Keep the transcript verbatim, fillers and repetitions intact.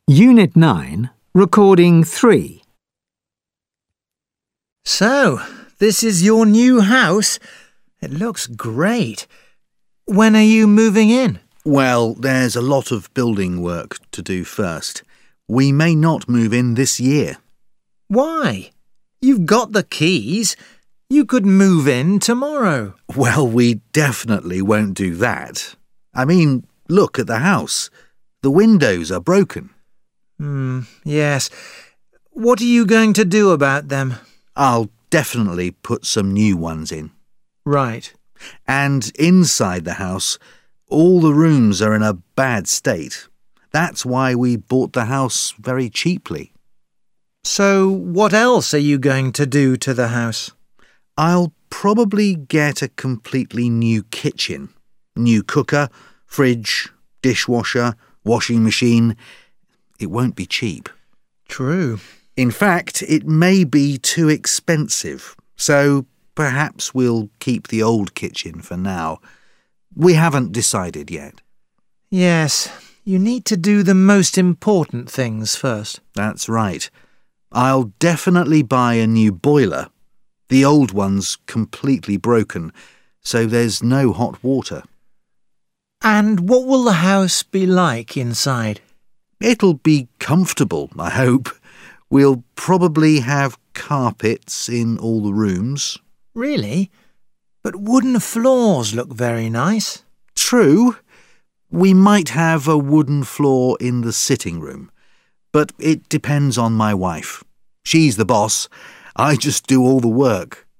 Unit nine, Recording three. So, this is your new house? It looks great. When are you moving in? Well, there's a lot of building work to do first. We may not move in this year. Why? You've got the keys. You could move in tomorrow. Well, we definitely won't do that. I mean, look at the house. The windows are broken. Hmm, yes. What are you going to do about them? I'll definitely put some new ones in. Right. And inside the house, all the rooms are in a bad state. That's why we bought the house very cheaply. So, what else are you going to do to the house? I'll probably get a completely new kitchen. New cooker, fridge, dishwasher, washing machine. It won't be cheap. True. In fact, it may be too expensive, so perhaps we'll keep the old kitchen for now. We haven't decided yet. Yes, you need to do the most important things first. That's right. I'll definitely buy a new boiler. The old one's completely broken, so there's no hot water. And what will the house be like inside? It'll be comfortable, I hope. We'll probably have carpets in all the rooms. Really? But wooden floors look very nice. True. We might have a wooden floor in the sitting room, but it depends on my wife. She's the boss. I just do all the work.